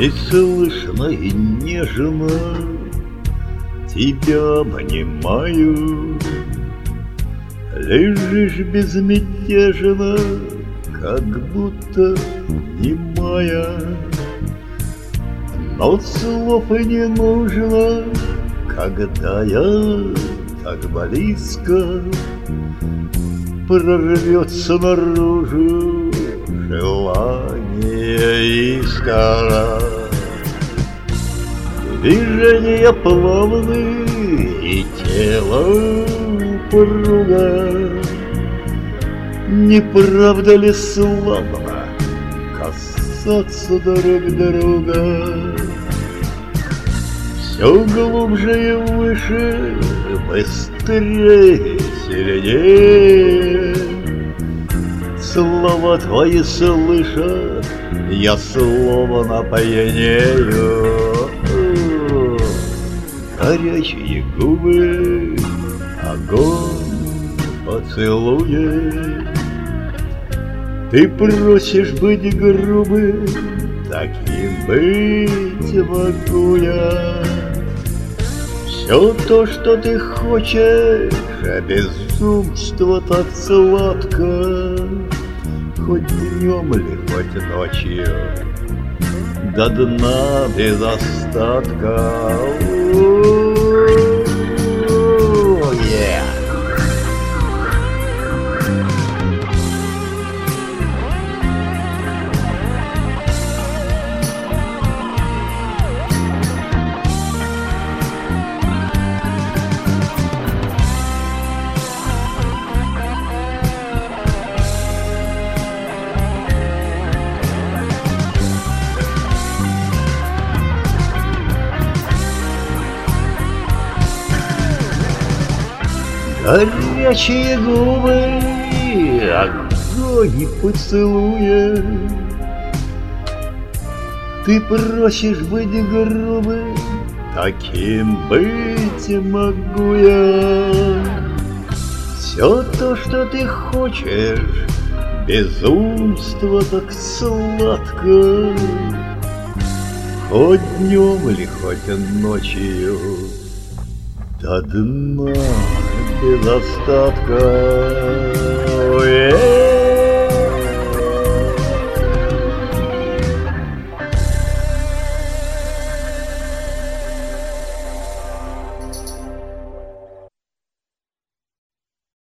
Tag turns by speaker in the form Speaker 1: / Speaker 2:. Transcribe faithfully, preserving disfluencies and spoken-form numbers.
Speaker 1: И слышно, и нежно тебя обнимаю. Лежишь безмятежно, как будто немая, но слов и не нужно, когда я так близко. Прорвется наружу желание искра. Движения плавны и тело упруго. Не правда ли славно касаться друг друга? Все глубже и выше, быстрее, сильнее. Слова твои слыша, я словно пьянею. Горячие губы, огонь поцелуя. Ты просишь быть грубым, таким быть могу я. Все то, что ты хочешь, а безумство так сладко. Хоть днем ли, хоть ночью, до дна без остатка. О, yeah. Горячие губы, огонь и поцелуя. Ты просишь быть грубым, таким быть могу я. Все то, что ты хочешь, безумство так сладко. Хоть днем или хоть ночью, до дна без остатка.